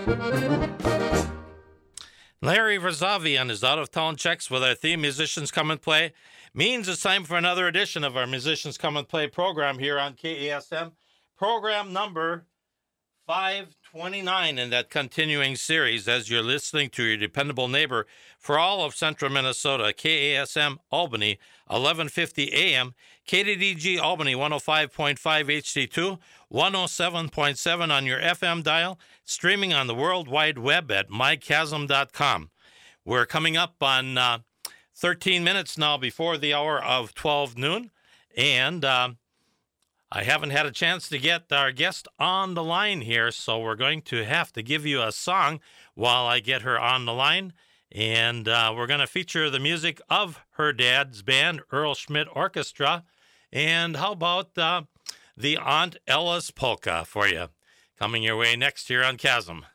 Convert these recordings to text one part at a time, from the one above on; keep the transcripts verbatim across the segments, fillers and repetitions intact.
Larry Verzavi his out-of-town checks with our theme Musicians Come and Play means it's time for another edition of our Musicians Come and Play program here on K A S M. Program number five twenty-nine in that continuing series as you're listening to your dependable neighbor for all of central Minnesota, K A S M Albany, eleven fifty A M, K D D G Albany, one oh five point five H D two, one oh seven point seven on your F M dial, streaming on the World Wide Web at my chasm dot com. We're coming up on uh, thirteen minutes now before the hour of twelve noon, and uh, I haven't had a chance to get our guest on the line here, so we're going to have to give you a song while I get her on the line. And uh, we're going to feature the music of her dad's band, Earl Schmidt Orchestra. And how about uh, the Aunt Ella's Polka for you? Coming your way next here on Chasm.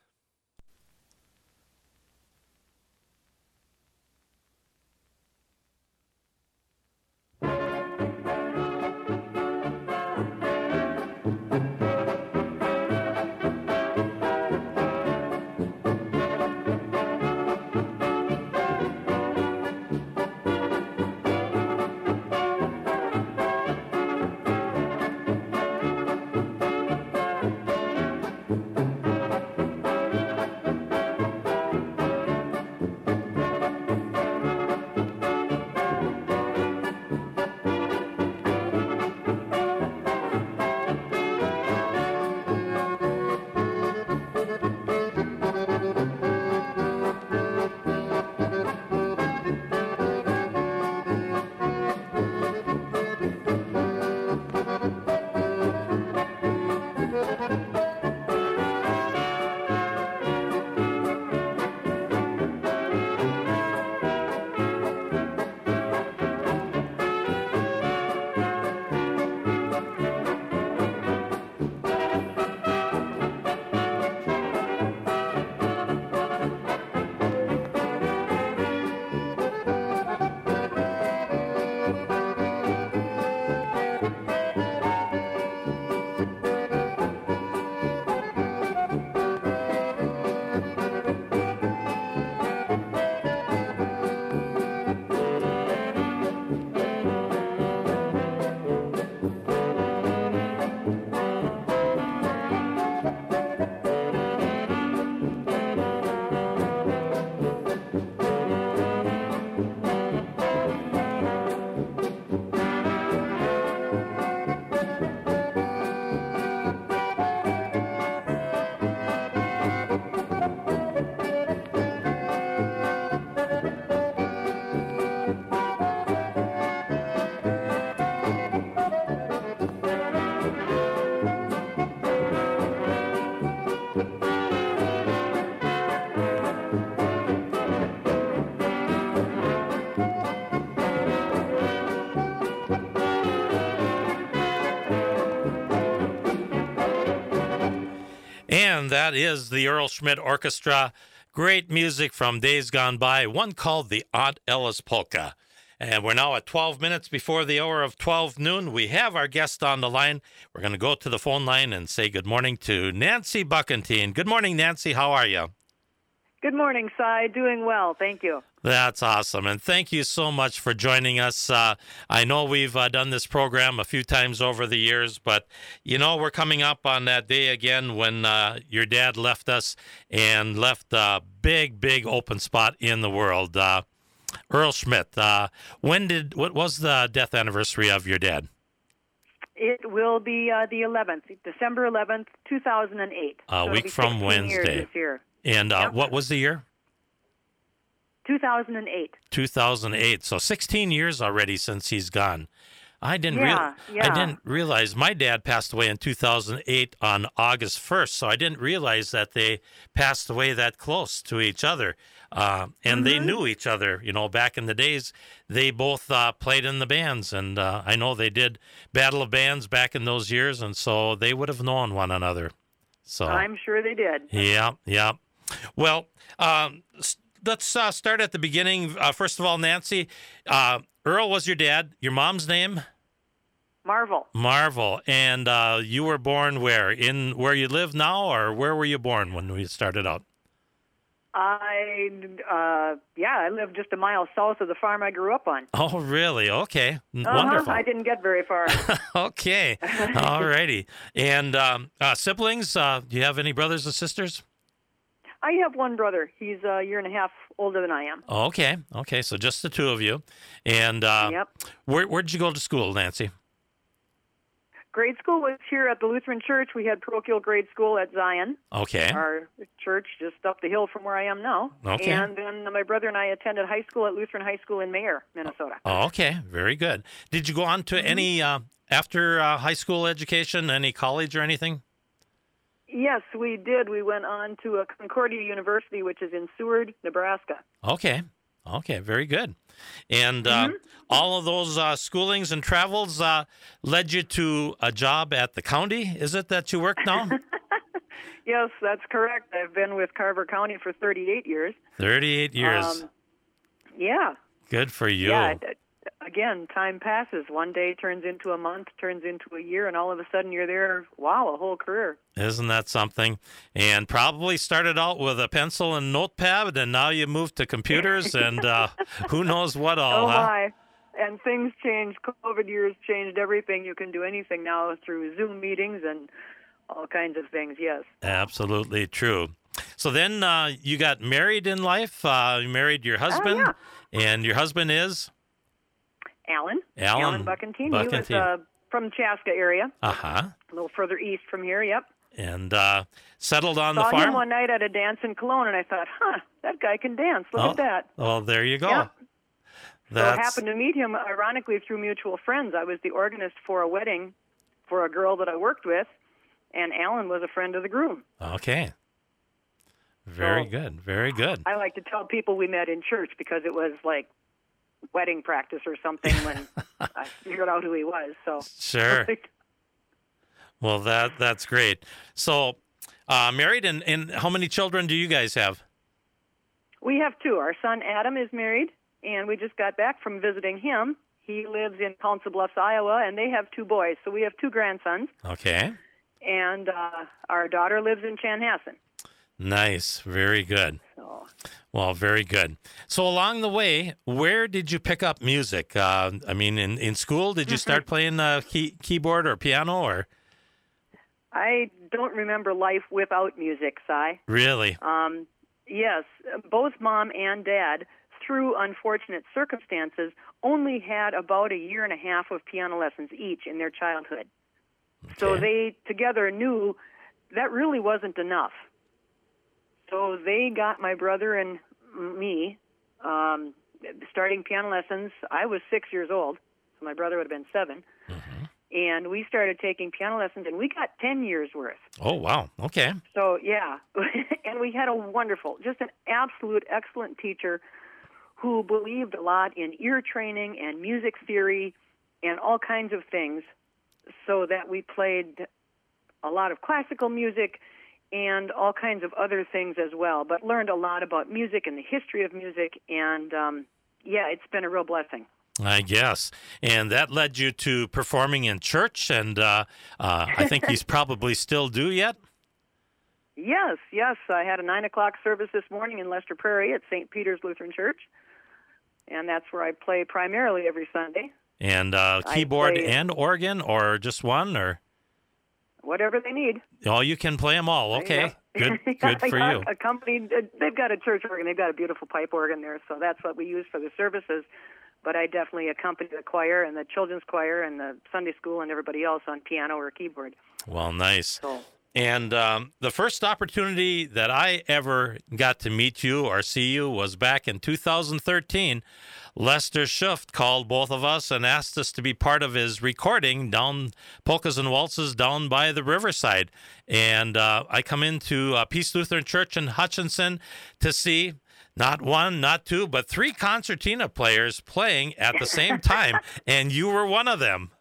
And that is the Earl Schmidt Orchestra. Great music from days gone by, one called the Aunt Ella's Polka. And we're now at twelve minutes before the hour of twelve noon. We have our guest on the line. We're going to go to the phone line and say good morning to Nancy Buckentine. Good morning, Nancy. How are you? Good morning, Cy. Doing well. Thank you. That's awesome. And thank you so much for joining us. Uh, I know we've uh, done this program a few times over the years, but, you know, we're coming up on that day again when uh, your dad left us and left a big, big open spot in the world. Uh, Earl Schmidt, uh, when did, what was the death anniversary of your dad? It will be uh, the eleventh, December eleventh, two thousand eight. A so week from Wednesday. This year. And uh, Yep. what was the year? two thousand eight. two thousand eight. So sixteen years already since he's gone. I didn't Yeah, real- yeah. I didn't realize my dad passed away in two thousand eight on August first, so I didn't realize that they passed away that close to each other. Uh, and Mm-hmm. they knew each other, you know, back in the days. They both uh, played in the bands, and uh, I know they did Battle of Bands back in those years, and so they would have known one another. So I'm sure they did. Yeah, yeah. Well, um, s- let's uh, start at the beginning. Uh, first of all, Nancy, uh, Earl was your dad. Your mom's name? Marvel. Marvel. And uh, you were born where? In where you live now, or where were you born when we started out? I, uh, yeah, I live just a mile south of the farm I grew up on. Oh, really? Okay. Uh-huh. Wonderful. I didn't get very far. Okay. All righty. And um, uh, siblings, uh, do you have any brothers and sisters? I have one brother. He's a year and a half older than I am. Okay. Okay. So just the two of you. And uh, Yep. where, where did you go to school, Nancy? Grade school was here at the Lutheran Church. We had parochial grade school at Zion, Okay. our church just up the hill from where I am now. Okay. And then my brother and I attended high school at Lutheran High School in Mayer, Minnesota. Oh, okay. Very good. Did you go on to Mm-hmm. any, uh, after uh, high school education, any college or anything? Yes, we did. We went on to a Concordia University, which is in Seward, Nebraska. Okay. Okay. Very good. And uh, Mm-hmm. all of those uh, schoolings and travels uh, led you to a job at the county, is it, that you work now? Yes, that's correct. I've been with Carver County for thirty-eight years. thirty-eight years. Um, yeah. Good for you. Yeah. d- Again, time passes. One day turns into a month, turns into a year, and all of a sudden you're there. Wow, a whole career. Isn't that something? And probably started out with a pencil and notepad, and now you moved to computers and uh, who knows what all, Oh, huh? my. And things changed. COVID years changed everything. You can do anything now through Zoom meetings and all kinds of things, yes. Absolutely true. So then uh, you got married in life. Uh, you married your husband, yeah. and your husband is? Alan. Alan Alan Buckentine. He was Buckentine. uh, from Chaska area, Uh-huh. a little further east from here, yep. And uh, settled on Saw the farm? him one night at a dance in Cologne, and I thought, huh, that guy can dance. Look Oh, at that. Well, there you go. Yeah. So I That's, happened to meet him, ironically, through mutual friends. I was the organist for a wedding for a girl that I worked with, and Alan was a friend of the groom. okay. Very So- good. Very good. I like to tell people we met in church because it was like wedding practice or something when I figured out who he was. So Sure. Well, that that's great. So, uh, married, and, and how many children do you guys have? We have two. Our son Adam is married, and we just got back from visiting him. He lives in Council Bluffs, Iowa, and they have two boys. So we have two grandsons, Okay. and uh, our daughter lives in Chanhassen. Nice. Very good. So Well, very good. So along the way, where did you pick up music? Uh, I mean, in, in school, did you start playing uh, key, keyboard or piano, or I don't remember life without music, Si. really? Um, yes, both mom and dad, through unfortunate circumstances, only had about a year and a half of piano lessons each in their childhood. So Okay. they together knew that really wasn't enough. So they got my brother and me um, starting piano lessons. I was six years old, so my brother would have been seven. Mm-hmm. And we started taking piano lessons, and we got ten years worth. Oh, wow. Okay. So, yeah, and we had a wonderful, just an absolute excellent teacher who believed a lot in ear training and music theory and all kinds of things, so that we played a lot of classical music and all kinds of other things as well, but learned a lot about music and the history of music, and um, yeah, it's been a real blessing. I guess. And that led you to performing in church, and uh, uh, I think he's probably still do yet. Yes, yes, I had a nine o'clock service this morning in Lester Prairie at Saint Peter's Lutheran Church, and that's where I play primarily every Sunday. And uh, I keyboard play- and organ, or just one, or Whatever they need. oh, you can play them all. Okay, good, good for you. A company, they've got a church organ. They've got a beautiful pipe organ there, so that's what we use for the services. But I definitely accompany the choir and the children's choir and the Sunday school and everybody else on piano or keyboard. Well, nice. So And um, the first opportunity that I ever got to meet you or see you was back in two thousand thirteen. Lester Schuft called both of us and asked us to be part of his recording down Polkas and Waltzes down by the riverside. And uh, I come into uh, Peace Lutheran Church in Hutchinson to see not one, not two, but three concertina players playing at the same time. And you were one of them.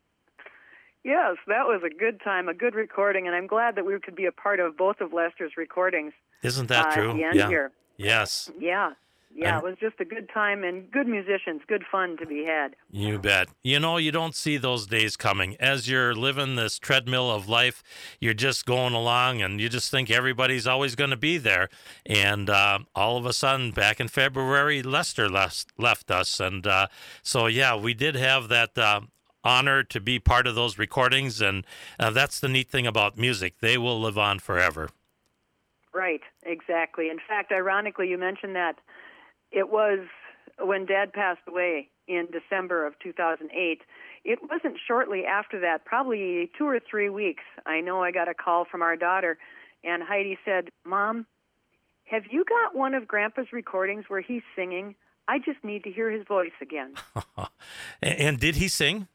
yes, that was a good time, a good recording, and I'm glad that we could be a part of both of Lester's recordings. Isn't that uh, true? At the end yeah. here. Yes. Yeah, Yeah, And it was just a good time and good musicians, good fun to be had. you bet. You know, you don't see those days coming. As you're living this treadmill of life, you're just going along and you just think everybody's always going to be there. And uh, all of a sudden, back in February, Lester left, left us. And uh, so, yeah, we did have that uh, honor to be part of those recordings. And uh, that's the neat thing about music. They will live on forever. Right, exactly. In fact, ironically, you mentioned that it was when Dad passed away in December of two thousand eight. It wasn't shortly after that, probably two or three weeks. I know I got a call from our daughter, and Heidi said, "Mom, have you got one of Grandpa's recordings where he's singing? I just need to hear his voice again." And did he sing?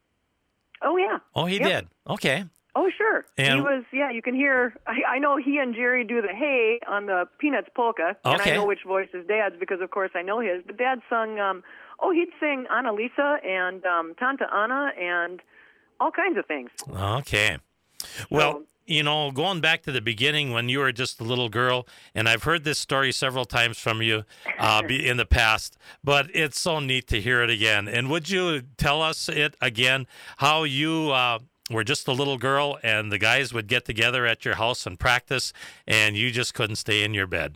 Oh, yeah. Oh, he Yep. did. Okay. Oh, sure. And- he was, yeah, you can hear, I, I know he and Jerry do the hey on the Peanuts polka, and Okay. I know which voice is Dad's because, of course, I know his. But Dad sung, um, oh, he'd sing Annalisa and um, Tanta Anna and all kinds of things. Okay. Well, So- you know, going back to the beginning when you were just a little girl, and I've heard this story several times from you uh, be- in the past, but it's so neat to hear it again. And would you tell us it again, how you uh, were just a little girl and the guys would get together at your house and practice, and you just couldn't stay in your bed?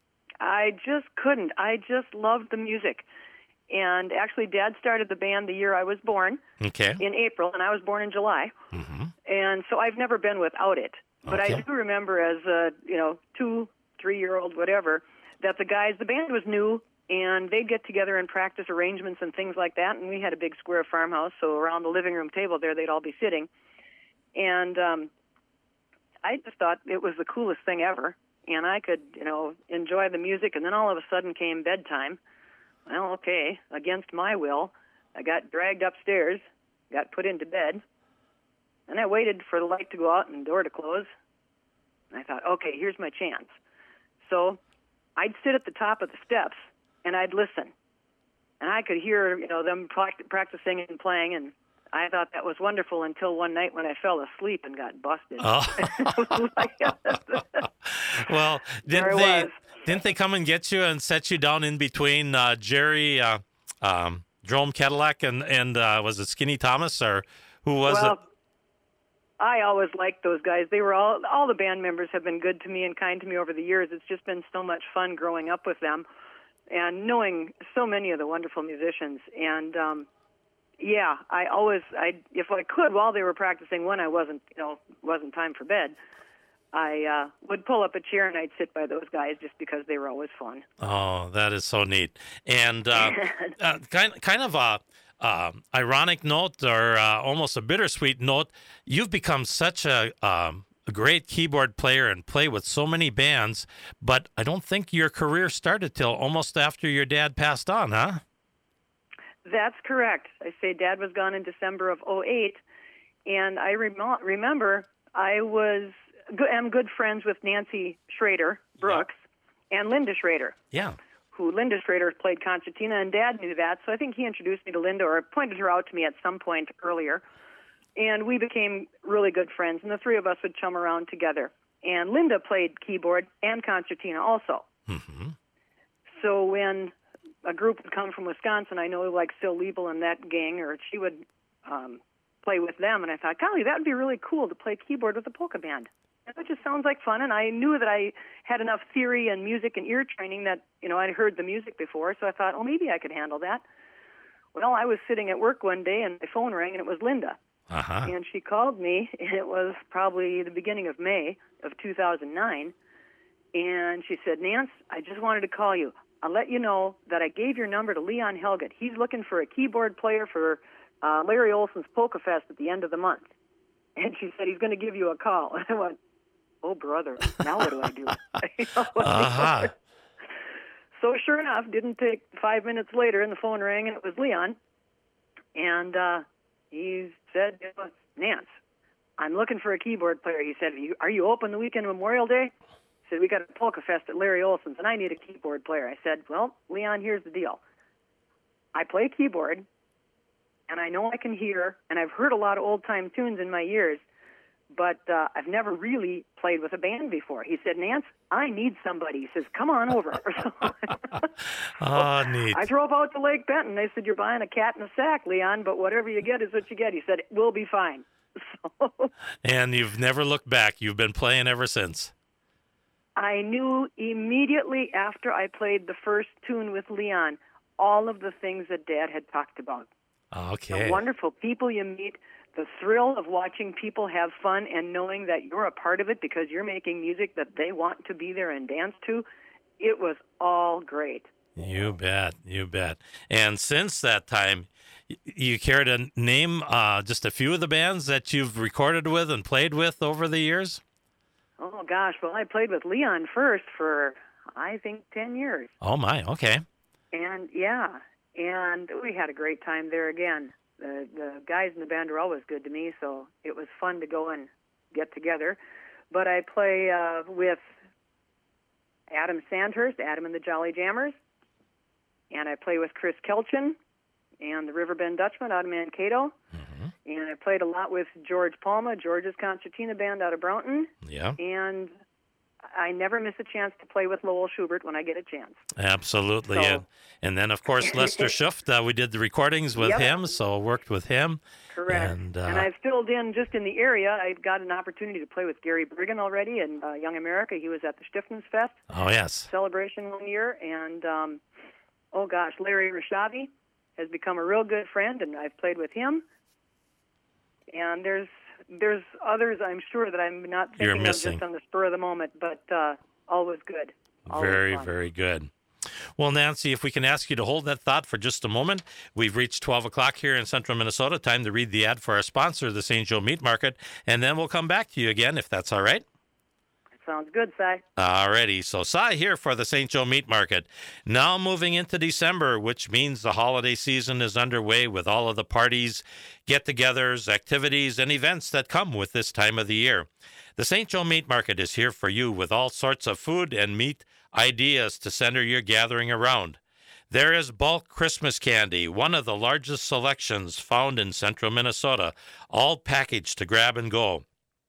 I just couldn't. I just loved the music. And actually, Dad started the band the year I was born, Okay. in April, and I was born in July. Mm-hmm. And so I've never been without it. But Okay. I do remember as a, you know, two, three-year-old, whatever, that the guys, the band was new, and they'd get together and practice arrangements and things like that. And we had a big square farmhouse, so around the living room table there, they'd all be sitting. And um, I just thought it was the coolest thing ever. And I could, you know, enjoy the music. And then all of a sudden came bedtime. Well, okay, against my will, I got dragged upstairs, got put into bed. And I waited for the light to go out and the door to close. And I thought, okay, here's my chance. So I'd sit at the top of the steps, and I'd listen. And I could hear, you know, them pract- practicing and playing, and I thought that was wonderful until one night when I fell asleep and got busted. Oh. Well, There didn't I they was. didn't they come and get you and set you down in between uh, Jerry, uh, um, Jerome Cadillac, and and uh, was it Skinny Thomas, or who was well, it? I always liked those guys. They were all all the band members have been good to me and kind to me over the years. It's just been so much fun growing up with them and knowing so many of the wonderful musicians. And um, yeah, I always, I if I could while they were practicing, when I wasn't, you know, wasn't time for bed, I uh, would pull up a chair and I'd sit by those guys just because they were always fun. Oh, that is so neat. And uh, uh, kind kind of a uh, ironic note, or uh, almost a bittersweet note. You've become such a, um, a great keyboard player and play with so many bands, but I don't think your career started till almost after your dad passed on, huh? That's correct. I say Dad was gone in December of oh eight, and I rem- remember I was am good friends with Nancy Schrader Brooks and Linda Schrader, Yeah. who Linda Schrader played concertina, and Dad knew that, so I think he introduced me to Linda or pointed her out to me at some point earlier, and we became really good friends, and the three of us would chum around together. And Linda played keyboard and concertina also. Mm-hmm. So when a group would come from Wisconsin, I know like Sil Liebel and that gang, or she would um, play with them, and I thought, golly, that would be really cool to play keyboard with a polka band. It just sounds like fun, and I knew that I had enough theory and music and ear training that, you know, I'd heard the music before, so I thought, oh, maybe I could handle that. Well, I was sitting at work one day, and my phone rang, and it was Linda. Uh-huh. And she called me, and it was probably the beginning of May of two thousand nine, and she said, Nance, I just wanted to call you. I'll let you know that I gave your number to Leon Helget. He's looking for a keyboard player for uh, Larry Olson's Polka Fest at the end of the month. And she said, he's going to give you a call. And I went, oh, brother, now what do I do? You know, what do I do? Uh-huh. So sure enough, didn't take five minutes later, and the phone rang, and it was Leon. And uh, he said, Nance, I'm looking for a keyboard player. He said, are you, are you open the weekend of Memorial Day? He said, we got a polka fest at Larry Olson's, and I need a keyboard player. I said, well, Leon, here's the deal. I play keyboard, and I know I can hear, and I've heard a lot of old-time tunes in my years, but uh, I've never really played with a band before. He said, Nance, I need somebody. He says, come on over. Oh, neat. I drove out to Lake Benton. They said, you're buying a cat in a sack, Leon, but whatever you get is what you get. He said, we'll be fine. So, and you've never looked back. You've been playing ever since. I knew immediately after I played the first tune with Leon all of the things that Dad had talked about. Okay. The wonderful people you meet, the thrill of watching people have fun and knowing that you're a part of it because you're making music that they want to be there and dance to. It was all great. You bet. You bet. And since that time, you care to name uh, just a few of the bands that you've recorded with and played with over the years? Oh, gosh. Well, I played with Leon first for, I think, ten years. Oh, my. Okay. And, yeah, and we had a great time there again. The, the guys in the band are always good to me, so it was fun to go and get together. But I play uh, with Adam Sandhurst, Adam and the Jolly Jammers, and I play with Chris Kelchin and the Riverbend Dutchman out of Mankato. Mm-hmm. And I played a lot with George Palma, George's Concertina Band out of Brownton. Yeah. And I never miss a chance to play with Lowell Schubert when I get a chance. Absolutely. So, and, and then, of course, Lester Schuft, uh, we did the recordings with yep. him, so worked with him. Correct. And, uh, and I've filled in just in the area. I've got an opportunity to play with Gary Brigham already in uh, Young America. He was at the Stiftens Fest oh, yes. celebration one year. And, um, oh, gosh, Larry Rashavi has become a real good friend, and I've played with him. And there's there's others I'm sure that I'm not You're thinking of missing. just on the spur of the moment, but uh, always good. Always very, fun. very good. Well, Nancy, if we can ask you to hold that thought for just a moment. We've reached twelve o'clock here in central Minnesota. Time to read the ad for our sponsor, the Saint Joe Meat Market, and then we'll come back to you again, if that's all right. Sounds good, Cy. Alrighty, so Cy here for the Saint Joe Meat Market. Now moving into December, which means the holiday season is underway with all of the parties, get-togethers, activities, and events that come with this time of the year. The Saint Joe Meat Market is here for you with all sorts of food and meat ideas to center your gathering around. There is bulk Christmas candy, one of the largest selections found in central Minnesota, all packaged to grab and go.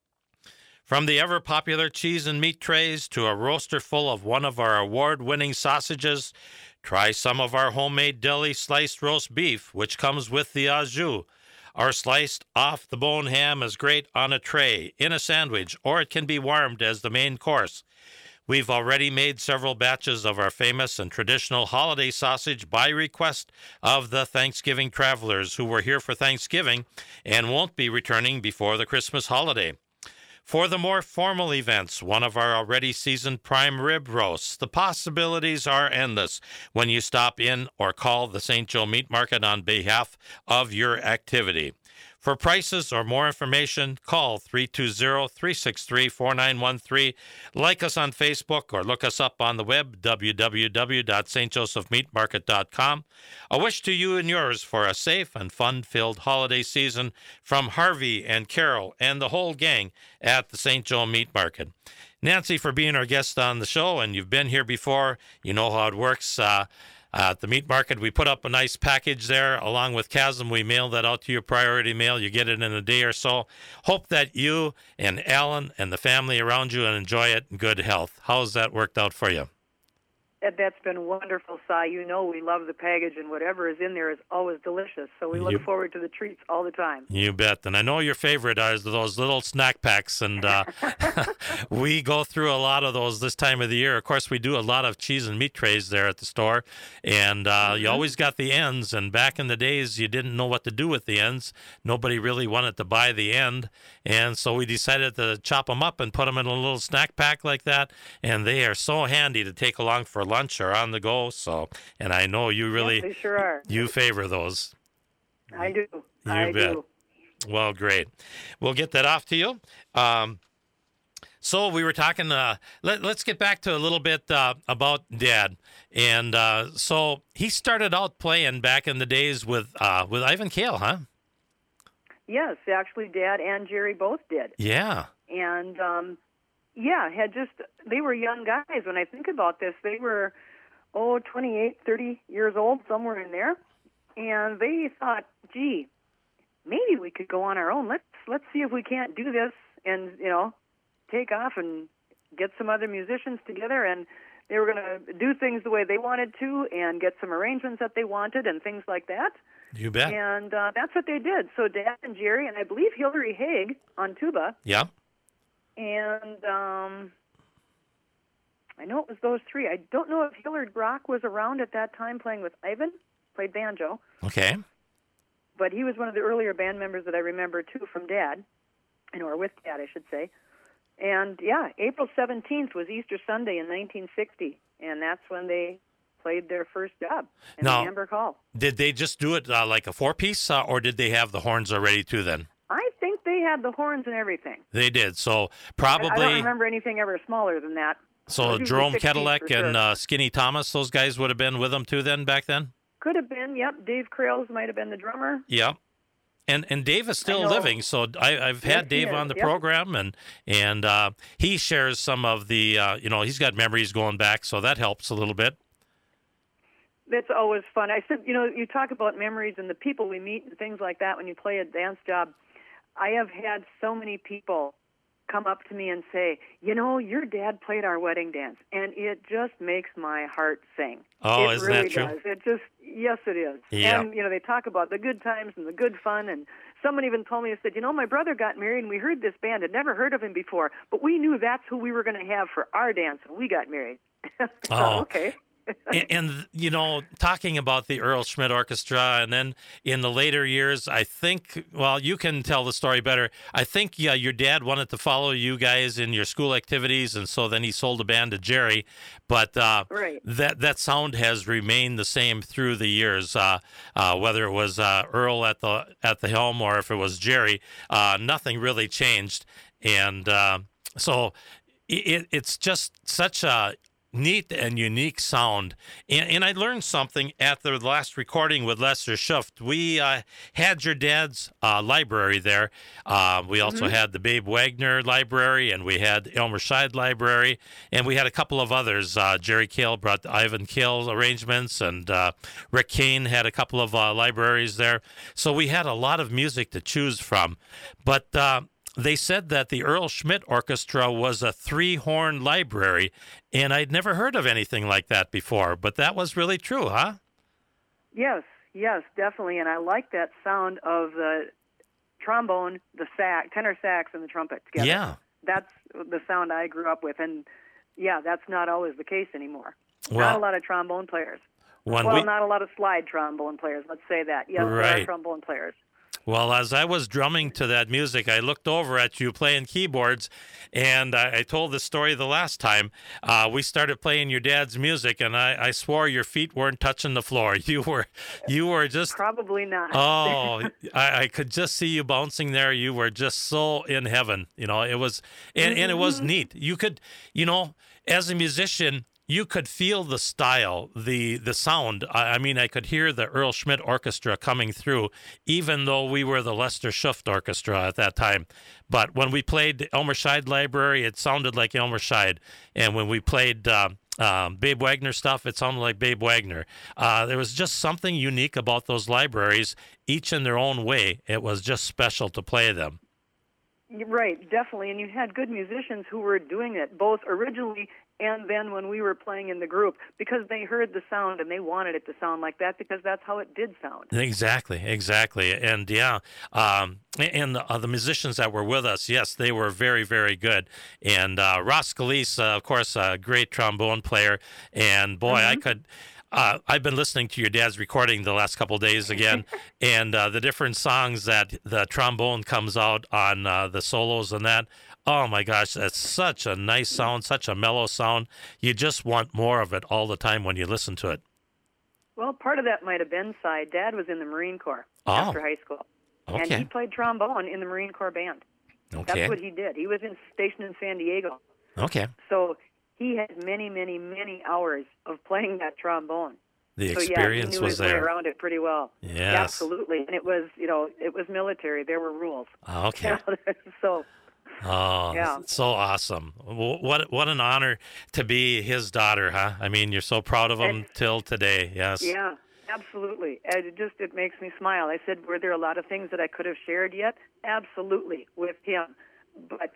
From the ever-popular cheese and meat trays to a roaster full of one of our award-winning sausages, try some of our homemade deli sliced roast beef, which comes with the au jus. Our sliced off-the-bone ham is great on a tray, in a sandwich, or it can be warmed as the main course. We've already made several batches of our famous and traditional holiday sausage by request of the Thanksgiving travelers who were here for Thanksgiving and won't be returning before the Christmas holiday. For the more formal events, one of our already seasoned prime rib roasts. The possibilities are endless when you stop in or call the Saint Joe Meat Market on behalf of your activity. For prices or more information, call three two zero, three six three, four nine one three. Like us on Facebook or look us up on the web, w w w dot st joseph meat market dot com. A wish to you and yours for a safe and fun-filled holiday season from Harvey and Carol and the whole gang at the Saint Joe Meat Market. Nancy, for being our guest on the show, and you've been here before, you know how it works. Uh, Uh, at the meat market, we put up a nice package there. Along with Chasm, we mail that out to your priority mail. You get it in a day or so. Hope that you and Alan and the family around you enjoy it in good health. How's that worked out for you? That's been wonderful, Cy. You know we love the package, and whatever is in there is always delicious. So we look you, forward to the treats all the time. You bet. And I know your favorite are those little snack packs, and uh, we go through a lot of those this time of the year. Of course, we do a lot of cheese and meat trays there at the store, and uh, mm-hmm. you always got the ends. And back in the days, you didn't know what to do with the ends. Nobody really wanted to buy the end, and so we decided to chop them up and put them in a little snack pack like that, and they are so handy to take along for lunch or on the go. So, and I know you really, yes, they sure are. You favor those. I do. You I bet. do. Well, great. We'll get that off to you. Um, so we were talking. Uh, let, let's get back to a little bit uh, about Dad. And uh, so he started out playing back in the days with uh, with Ivan Kale, huh? Yes, actually, Dad and Jerry both did. Yeah. And um, yeah, had just they were young guys. When I think about this, they were oh twenty-eight, thirty years old, somewhere in there, and they thought, gee, maybe we could go on our own. Let's let's see if we can't do this and you know, take off and get some other musicians together, and they were going to do things the way they wanted to and get some arrangements that they wanted and things like that. You bet. And uh, that's what they did. So Dad and Jerry, and I believe Hillary Haig on tuba. Yeah. And um, I know it was those three. I don't know if Hillard Brock was around at that time playing with Ivan, played banjo. Okay. But he was one of the earlier band members that I remember, too, from Dad, or with Dad, I should say. And, yeah, April seventeenth was Easter Sunday in nineteen sixty, and that's when they played their first job in Now, the Hamburg Hall. Did they just do it uh, like a four-piece, uh, or did they have the horns already, too, then? I think they had the horns and everything. They did, so I, I don't probably... remember anything ever smaller than that. It So was usually Jerome six feet Ketelek for sure. and uh, Skinny Thomas, those guys would have been with them, too, then, back then? Could have been, yep. Dave Krales might have been the drummer. Yeah. And and Dave is still know. living, so I, I've Yes, had he Dave is, on the yep. program, and and uh, he shares some of the, uh, you know, he's got memories going back, so that helps a little bit. That's always fun. I said, you know, you talk about memories and the people we meet and things like that when you play a dance job. I have had so many people come up to me and say, you know, your dad played our wedding dance, and it just makes my heart sing. Oh, it isn't really that true? Does. It just, yes, it is. Yeah. And, you know, they talk about the good times and the good fun, and someone even told me, they said, you know, my brother got married, and we heard this band. I'd never heard of him before, but we knew that's who we were going to have for our dance when we got married. So, Oh. okay. and, and, you know, talking about the Earl Schmidt Orchestra, and then in the later years, I think, well, you can tell the story better. I think, yeah, your dad wanted to follow you guys in your school activities, and so then he sold the band to Jerry. But uh, Right. that that sound has remained the same through the years, uh, uh, whether it was uh, Earl at the at the helm or if it was Jerry. Uh, nothing really changed, and uh, so it, it's just such a neat and unique sound. And, and I learned something at the last recording with Lester Schuft. We uh, had your dad's uh, library there. Uh, we also Mm-hmm. had the Babe Wagner library, and we had Elmer Scheid library, and we had a couple of others. Uh, Jerry Kale brought the Ivan Kale arrangements, and uh, Rick Kane had a couple of uh, libraries there. So we had a lot of music to choose from. But uh, they said that the Earl Schmidt Orchestra was a three-horn library, and I'd never heard of anything like that before, but that was really true, huh? Yes, yes, definitely. And I like that sound of the trombone, the sax, tenor sax, and the trumpet together. Yeah. That's the sound I grew up with. And, yeah, that's not always the case anymore. Well, not a lot of trombone players. when well, we, not a lot of slide trombone players, let's say that. Yes, there Right. are trombone players. Well, as I was drumming to that music, I looked over at you playing keyboards, and I, I told the story the last time. Uh, we started playing your dad's music, and I, I swore your feet weren't touching the floor. You were, you were just. Probably not. Oh, I, I could just see you bouncing there. You were just so in heaven. You know, it was, and, and it was neat. You could, you know, as a musician, you could feel the style, the the sound. I, I mean, I could hear the Earl Schmidt Orchestra coming through, even though we were the Lester Schuft Orchestra at that time. But when we played Elmer Scheid Library, it sounded like Elmer Scheid. And when we played uh, um, Babe Wagner stuff, it sounded like Babe Wagner. Uh, there was just something unique about those libraries, each in their own way. It was just special to play them. Right, definitely. And you had good musicians who were doing it, both originally and then when we were playing in the group, because they heard the sound and they wanted it to sound like that because that's how it did sound. Exactly, exactly. And yeah, um, and the, uh, the musicians that were with us, yes, they were very, very good. And uh, Ross Scalise, uh, of course, a great trombone player. And boy, Mm-hmm. I could... Uh, I've been listening to your dad's recording the last couple of days again, and uh, the different songs that the trombone comes out on uh, the solos and that. Oh my gosh, that's such a nice sound, such a mellow sound. You just want more of it all the time when you listen to it. Well, part of that might have been side. Dad was in the Marine Corps Oh. after high school, and Okay. he played trombone in the Marine Corps band. Okay. That's what he did. He was in stationed in San Diego, Okay. so he had many, many, many hours of playing that trombone. The So yeah, he experience knew was his way there. around it pretty well. Yes. Absolutely, and it was, you know, it was military. There were rules. Okay. So Oh, Yeah. so awesome. Wh- What what an honor to be his daughter, huh? I mean, you're so proud of him till today. Yes. yeah, absolutely. And it just it makes me smile. I said, were there a lot of things that I could have shared yet? Absolutely, with him. but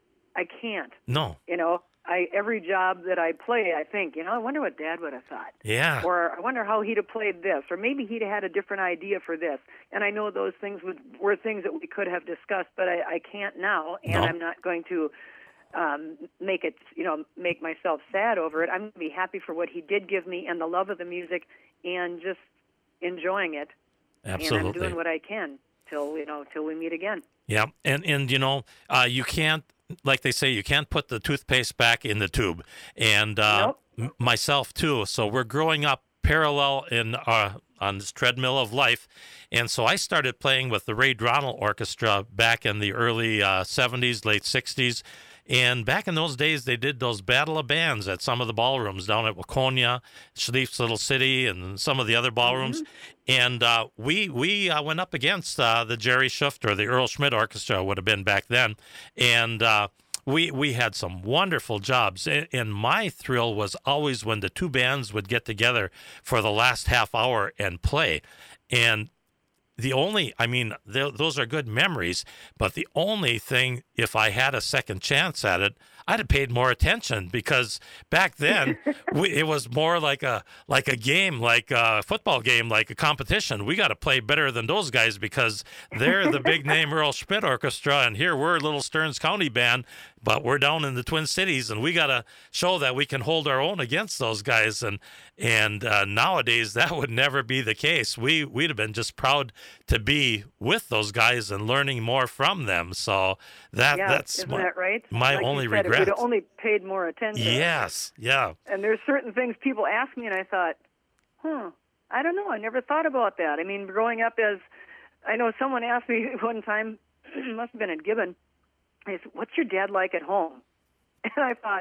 I can't. No. You know, I every job that I play, I think, you know, I wonder what Dad would have thought. Yeah. Or I wonder how he'd have played this, or maybe he'd have had a different idea for this. And I know those things would, were things that we could have discussed, but I, I can't now, and No. I'm not going to um, make it, you know, make myself sad over it. I'm going to be happy for what he did give me and the love of the music, and just enjoying it. Absolutely. And I'm doing what I can till you know till we meet again. Yeah, and and you know, uh, you can't, like they say, you can't put the toothpaste back in the tube. And uh, Nope. m- myself too. So we're growing up parallel in uh, on this treadmill of life, and so I started playing with the Ray Dronell Orchestra back in the early uh, seventies, late sixties. And back in those days, they did those Battle of Bands at some of the ballrooms down at Waconia, Schlieff's Little City, and some of the other ballrooms. And uh, we we uh, went up against uh, the Jerry Schuft or the Earl Schmidt Orchestra would have been back then. And uh, we we had some wonderful jobs. And, and my thrill was always when the two bands would get together for the last half hour and play. And the only, I mean, th- those are good memories, but the only thing, if I had a second chance at it, I'd have paid more attention, because back then we, it was more like a like a game, like a football game, like a competition. We got to play better than those guys because they're the big name Earl Schmidt Orchestra, and here we're a little Stearns County band, but we're down in the Twin Cities, and we got to show that we can hold our own against those guys. And and uh, nowadays that would never be the case. We we'd have been just proud to be with those guys and learning more from them. So that Yeah, that's isn't my, that right? my Like you only said, regret. If we'd only paid more attention. Yes, yeah. And there's certain things people ask me, and I thought, huh, I don't know. I never thought about that. I mean, growing up as, I know someone asked me one time, it must have been at Gibbon, he said, what's your dad like at home? And I thought,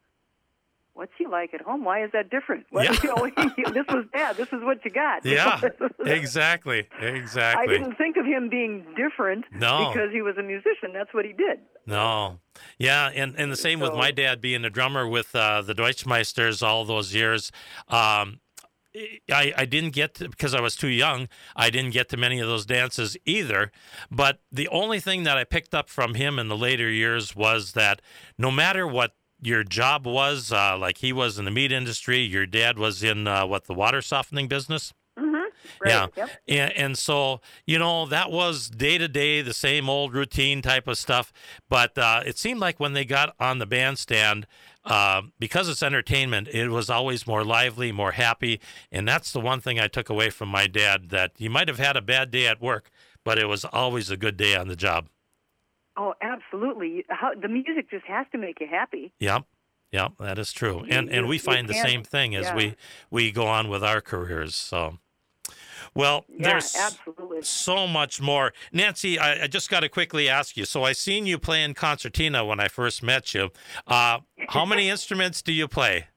what's he like at home? Why is that different? What, Yeah. you know, this was Dad. This is what you got. Yeah, exactly, I exactly. didn't think of him being different No. because he was a musician. That's what he did. No. Yeah, and, and the same with So- my dad being a drummer with uh, the Deutschmeisters all those years. Um, I, I didn't get to, because I was too young, I didn't get to many of those dances either. But the only thing that I picked up from him in the later years was that no matter what your job was, uh, like he was in the meat industry, your dad was in, uh, what, the water softening business? Right. Yeah. Yep. And, and so, you know, that was day to day, the same old routine type of stuff. But uh, it seemed like when they got on the bandstand, uh, because it's entertainment, it was always more lively, more happy. And that's the one thing I took away from my dad, that he might have had a bad day at work, but it was always a good day on the job. Oh, absolutely. How, the music just has to make you happy. Yep. Yep, that is true. You- And and you- we you find the can't- same thing as yeah. we, we go on with our careers. So, well, Yeah, there's absolutely. so much more. Nancy, I, I just got to quickly ask you. So I seen you playing concertina when I first met you. Uh, how many instruments do you play?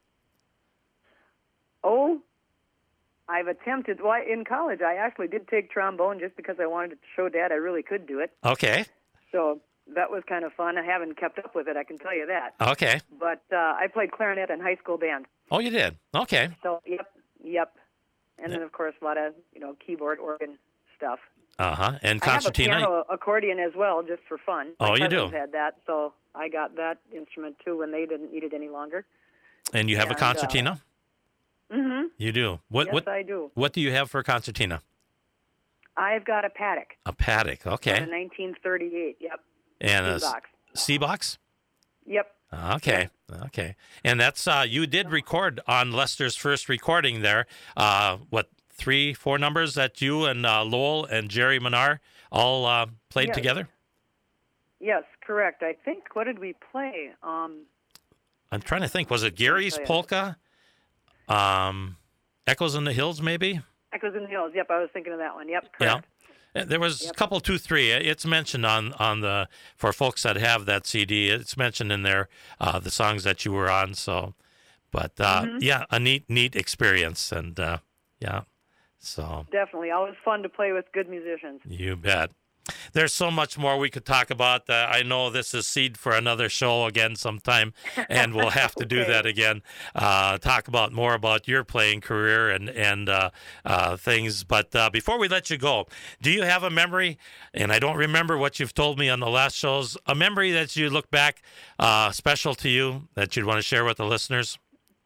Oh, I've attempted. Well, in college, I actually did take trombone just because I wanted to show Dad I really could do it. Okay. So that was kind of fun. I haven't kept up with it, I can tell you that. Okay. But uh, I played clarinet in high school band. Oh, you did? Okay. So, yep, yep. And then, of course, a lot of, you know, keyboard, organ stuff. Uh-huh. And I have a concertina? piano accordion as well, just for fun. Oh, My you do? cousins had that, so I got that instrument, too, when they didn't need it any longer. And you have a and, uh, concertina? Mm-hmm. You do. What Yes, what I do. what do you have for a concertina? I've got a Paddock. A Paddock. A Okay. nineteen thirty-eight, yep. And a box. C-box? Yep. Okay. Okay. And that's uh you did record on Lester's first recording there. Uh what three, four numbers that you and uh, Lowell and Jerry Menard all uh, played Yes. together? Yes, correct. I think, what did we play? Um, I'm trying to think. Was it Gary's tell you. polka? Um, Echoes in the Hills, maybe? Echoes in the Hills. Yep, I was thinking of that one. Yep, correct. Yeah. There was Yep. a couple, two, three. It's mentioned on, on the, for folks that have that C D, it's mentioned in there, uh, the songs that you were on. So, but uh, Mm-hmm. yeah, a neat, neat experience. And uh, yeah, so Definitely. Always fun to play with good musicians. you bet. There's so much more we could talk about. Uh, I know this is seed for another show again sometime, and we'll have to do Okay. that again. Uh, talk about more about your playing career and and uh, uh, things. But uh, before we let you go, do you have a memory? And I don't remember what you've told me on the last shows. A memory that you look back uh, special to you that you'd want to share with the listeners?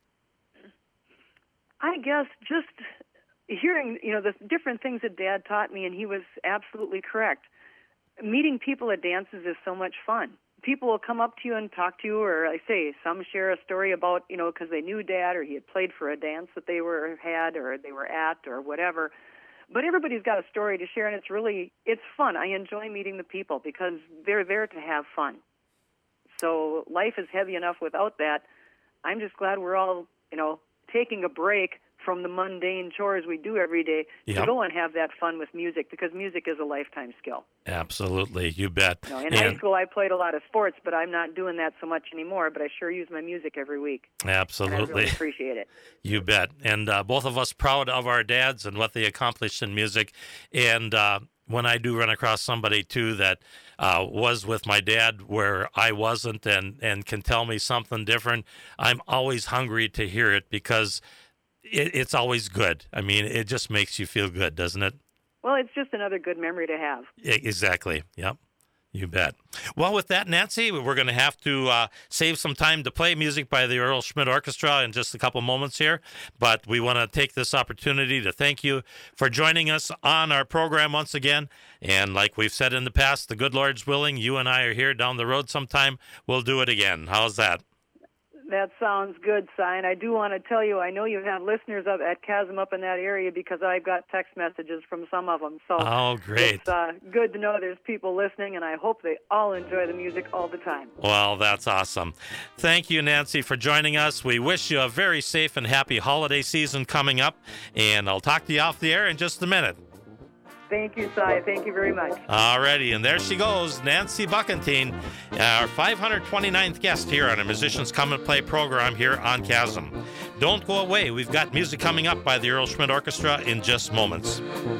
I guess just hearing, you know, the different things that Dad taught me, and he was absolutely correct. Meeting people at dances is so much fun. People will come up to you and talk to you, or I say, some share a story about, you know, because they knew Dad, or he had played for a dance that they were had, or they were at, or whatever. But everybody's got a story to share, and it's really, it's fun. I enjoy meeting the people because they're there to have fun. So life is heavy enough without that. I'm just glad we're all, you know, taking a break from the mundane chores we do every day Yep. to go and have that fun with music, because music is a lifetime skill. Absolutely, you bet. You know, in And- high school, I played a lot of sports, but I'm not doing that so much anymore, but I sure use my music every week. And I Absolutely. really appreciate it. You bet. And uh, both of us proud of our dads and what they accomplished in music. And uh, when I do run across somebody, too, that uh, was with my dad where I wasn't and, and can tell me something different, I'm always hungry to hear it because it, it's always good. I mean, it just makes you feel good, doesn't it? Well, it's just another good memory to have. E- Exactly. Yep. You bet. Well, with that, Nancy, we're going to have to uh, save some time to play music by the Earl Schmidt Orchestra in just a couple moments here. But we want to take this opportunity to thank you for joining us on our program once again. And like we've said in the past, the good Lord's willing, you and I are here down the road sometime. We'll do it again. How's that? That sounds good, Si. And I do want to tell you, I know you have listeners up at Chasm up in that area because I've got text messages from some of them. So Oh, great. it's uh, good to know there's people listening, and I hope they all enjoy the music all the time. Well, that's awesome. Thank you, Nancy, for joining us. We wish you a very safe and happy holiday season coming up. And I'll talk to you off the air in just a minute. Thank you, Si. Thank you very much. Alrighty, and there she goes, Nancy Buckentine, our five hundred twenty-ninth guest here on our Musicians Come and Play program here on Chasm. Don't go away. We've got music coming up by the Earl Schmidt Orchestra in just moments.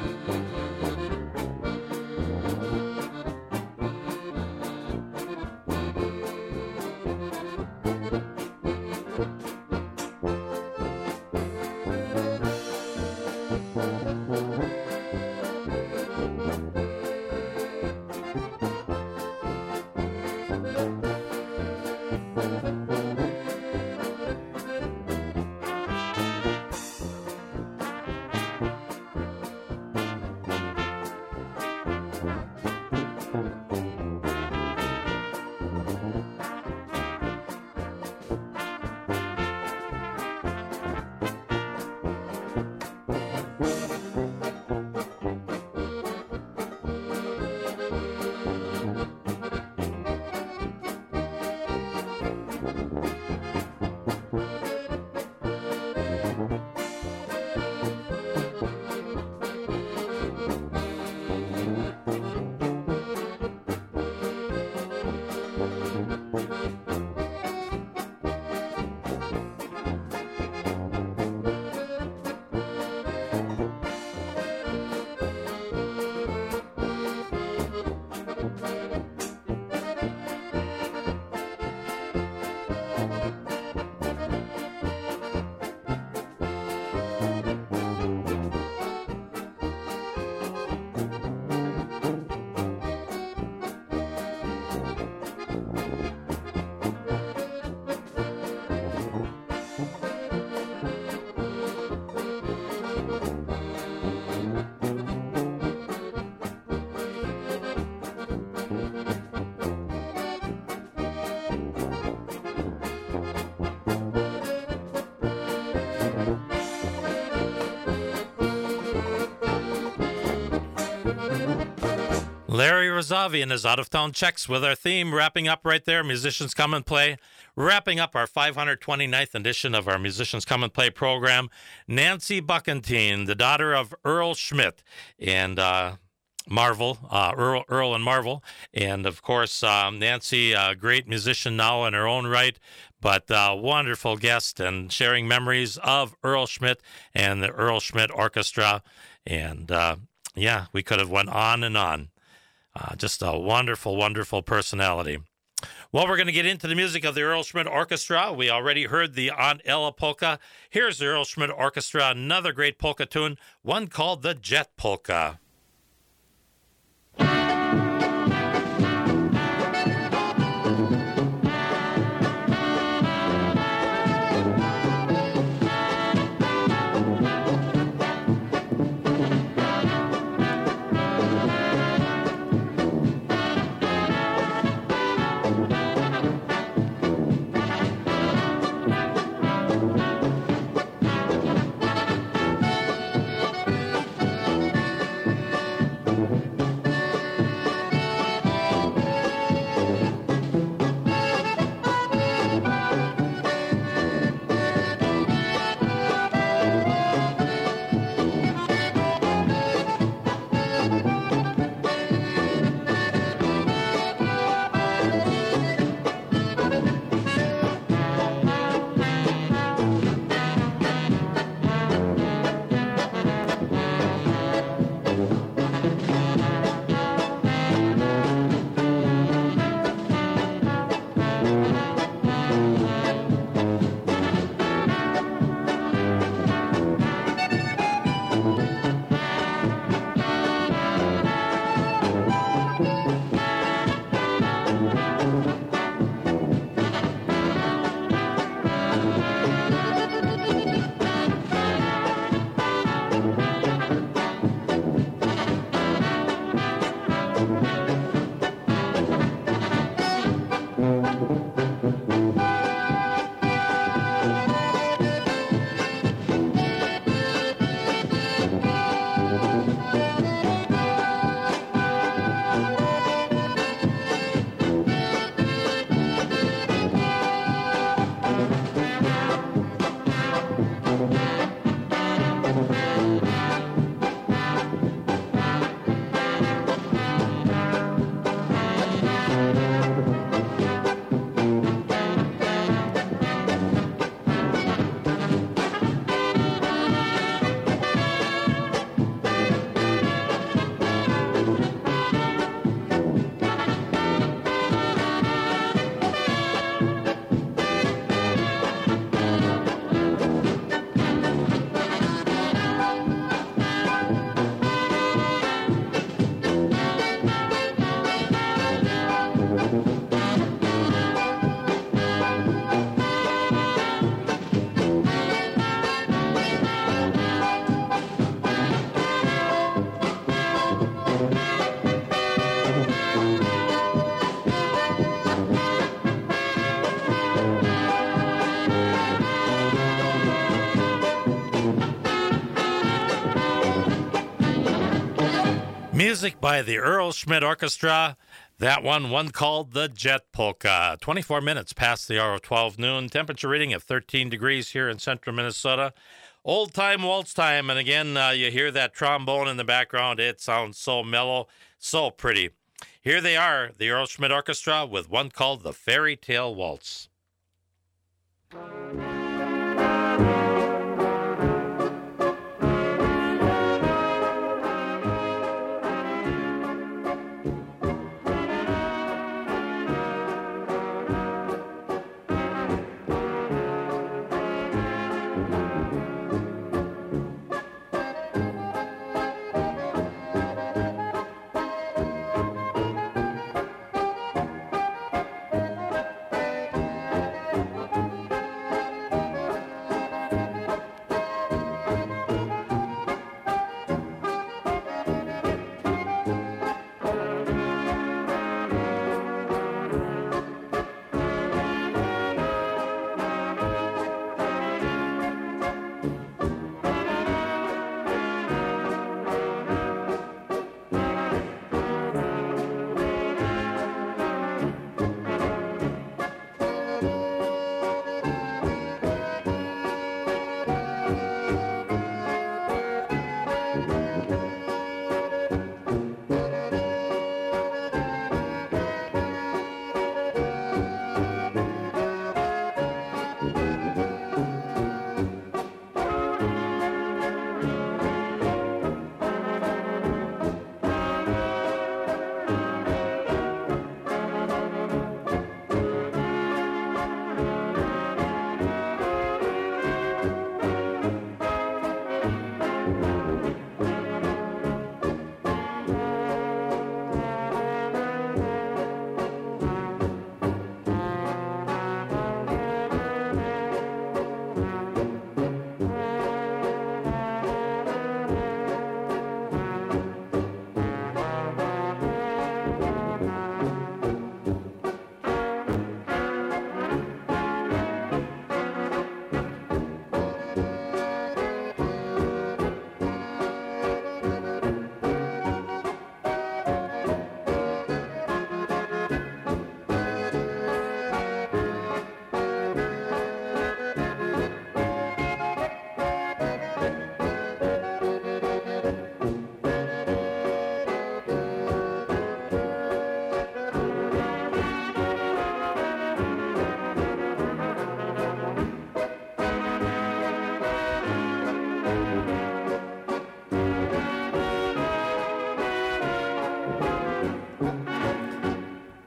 Larry Rosavian is Out of Town Checks with our theme wrapping up right there. Musicians Come and Play. Wrapping up our five hundred twenty-ninth edition of our Musicians Come and Play program. Nancy Buckentine, the daughter of Earl Schmidt and uh, Marvel, uh, Earl, Earl and Marvel. And of course, um, Nancy, a great musician now in her own right, but a wonderful guest and sharing memories of Earl Schmidt and the Earl Schmidt Orchestra. And uh, yeah, we could have went on and on. Uh, just a wonderful, wonderful personality. Well, we're going to get into the music of the Earl Schmidt Orchestra. We already heard the Aunt Ella polka. Here's the Earl Schmidt Orchestra, another great polka tune, one called the Jet Polka. Music by the Earl Schmidt Orchestra. That one, one called the Jet Polka. twenty-four minutes past the hour of twelve noon. Temperature reading of thirteen degrees here in central Minnesota. Old time waltz time. And again, uh, you hear that trombone in the background. It sounds so mellow, so pretty. Here they are, the Earl Schmidt Orchestra, with one called the Fairy Tale Waltz.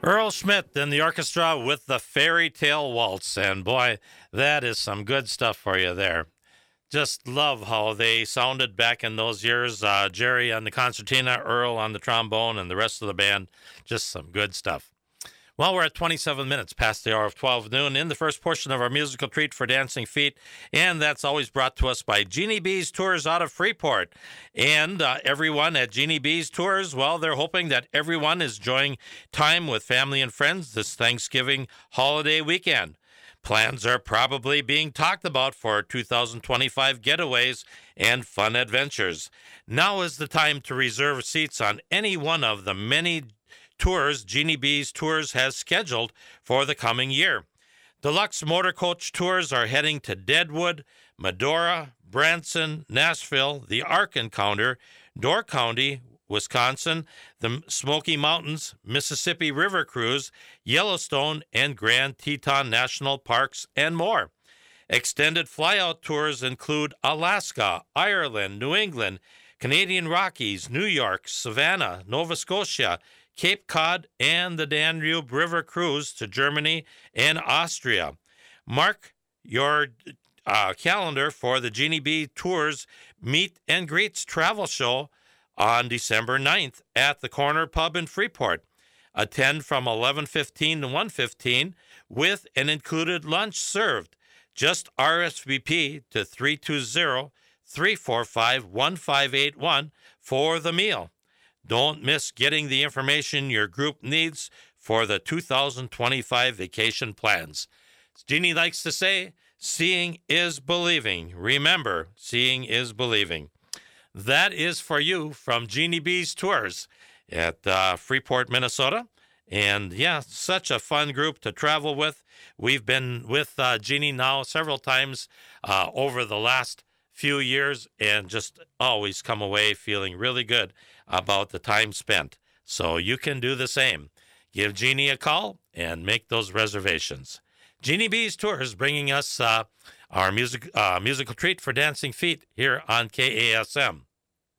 Earl Schmidt and the orchestra with the Fairy Tale Waltz. And boy, that is some good stuff for you there. Just love how they sounded back in those years. Uh, Jerry on the concertina, Earl on the trombone, and the rest of the band. Just some good stuff. Well, we're at twenty-seven minutes past the hour of twelve noon in the first portion of our musical treat for Dancing Feet, and that's always brought to us by Jeannie B's Tours out of Freeport. And uh, everyone at Jeannie B's Tours, well, they're hoping that everyone is enjoying time with family and friends this Thanksgiving holiday weekend. Plans are probably being talked about for two thousand twenty-five getaways and fun adventures. Now is the time to reserve seats on any one of the many tours Jeannie B's Tours has scheduled for the coming year. Deluxe motor coach tours are heading to Deadwood, Medora, Branson, Nashville, the Ark Encounter, Door County, Wisconsin, the Smoky Mountains, Mississippi River Cruise, Yellowstone, and Grand Teton National Parks, and more. Extended flyout tours include Alaska, Ireland, New England, Canadian Rockies, New York, Savannah, Nova Scotia, Cape Cod, and the Danube River Cruise to Germany and Austria. Mark your uh, calendar for the Jeannie B Tours Meet and Greets Travel Show on December ninth at the Corner Pub in Freeport. Attend from eleven fifteen to one fifteen with an included lunch served. Just R S V P to three two zero, three four five, one five eight one for the meal. Don't miss getting the information your group needs for the two thousand twenty-five vacation plans. As Jeannie likes to say, seeing is believing. Remember, seeing is believing. That is for you from Jeannie B's Tours at uh, Freeport, Minnesota. And yeah, such a fun group to travel with. We've been with uh, Jeannie now several times uh, over the last few years and just always come away feeling really good about the time spent. So you can do the same. Give Jeannie a call and make those reservations. Jeannie B's Tours bringing us uh, our music uh, musical treat for Dancing Feet here on K A S M.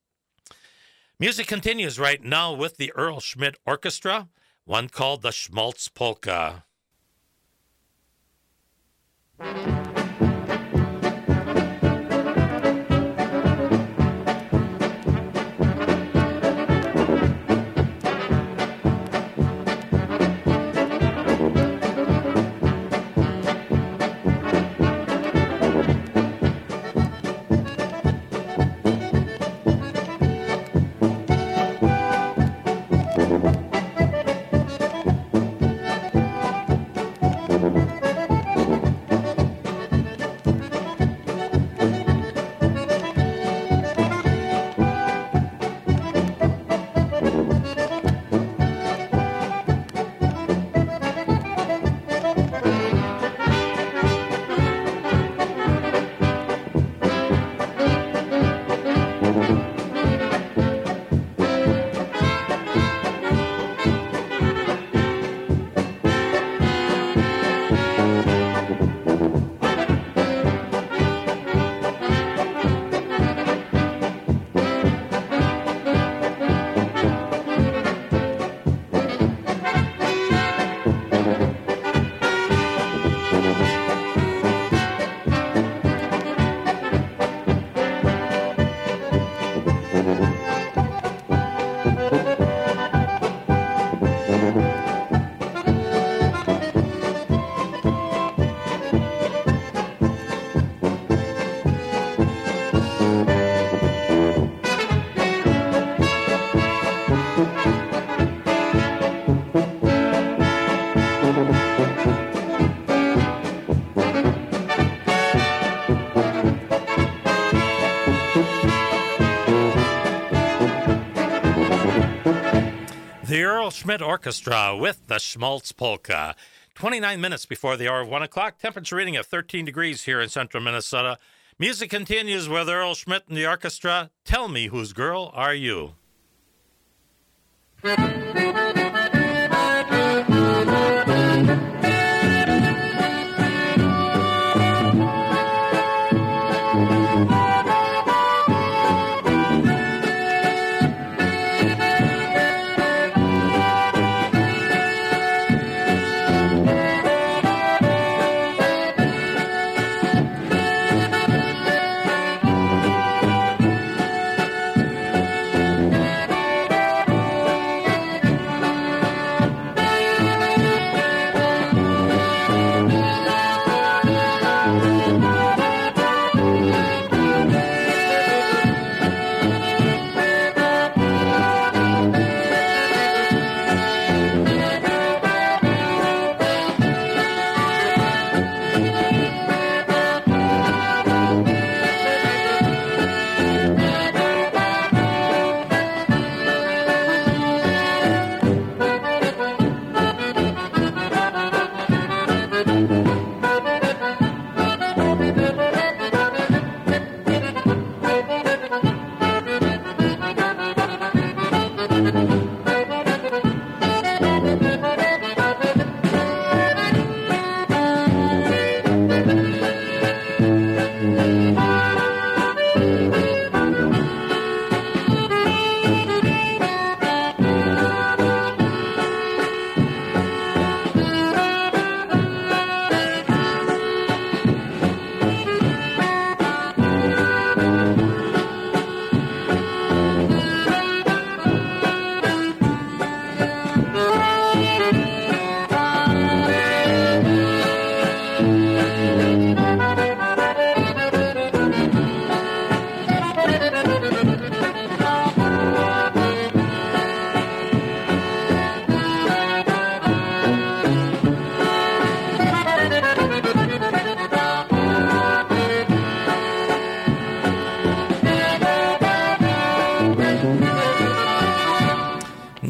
Music continues right now with the Earl Schmidt Orchestra, one called the Schmaltz Polka. The Earl Schmidt Orchestra with the Schmaltz Polka. twenty-nine minutes before the hour of one o'clock. Temperature reading of thirteen degrees here in central Minnesota. Music continues with Earl Schmidt and the orchestra. Tell me, whose girl are you?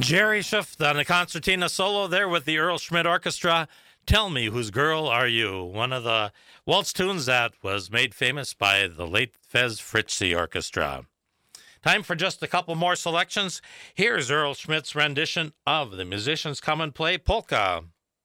Jerry Schiff on the concertina solo there with the Earl Schmidt Orchestra. Tell Me Whose Girl Are You? One of the waltz tunes that was made famous by the late Fez Fritzi Orchestra. Time for just a couple more selections. Here's Earl Schmidt's rendition of The Musicians Come and Play Polka.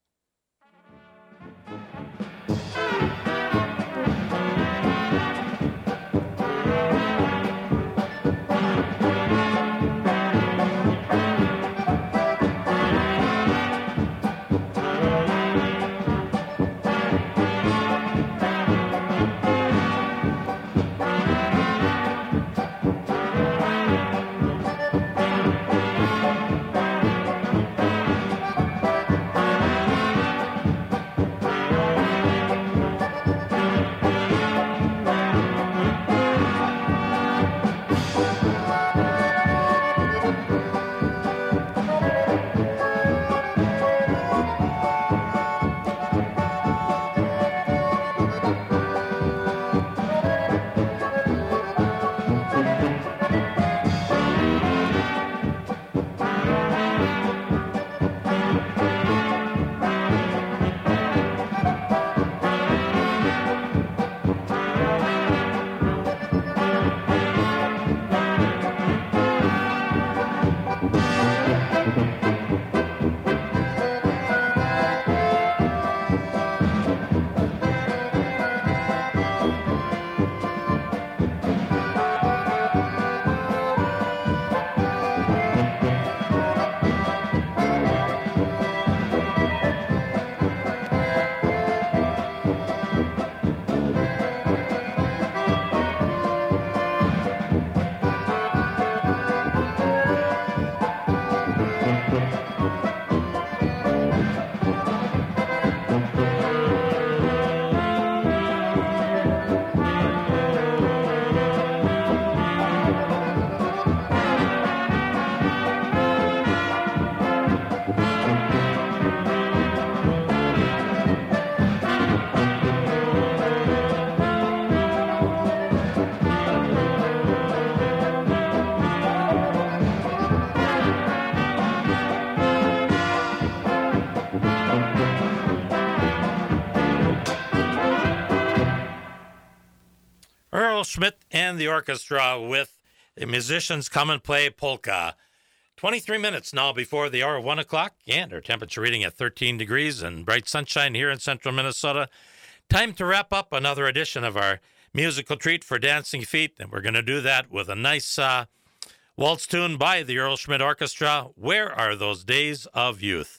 Schmidt and the orchestra with The Musicians Come and Play Polka. twenty-three minutes now before the hour of one o'clock, and our temperature reading at thirteen degrees and bright sunshine here in central Minnesota. Time to wrap up another edition of our musical treat for dancing feet, and we're going to do that with a nice uh, waltz tune by the Earl Schmidt Orchestra, Where Are Those Days of Youth?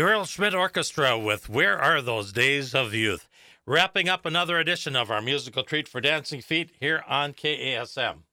Earl Schmidt Orchestra with Where Are Those Days of Youth? Wrapping up another edition of our musical treat for dancing feet here on K A S M.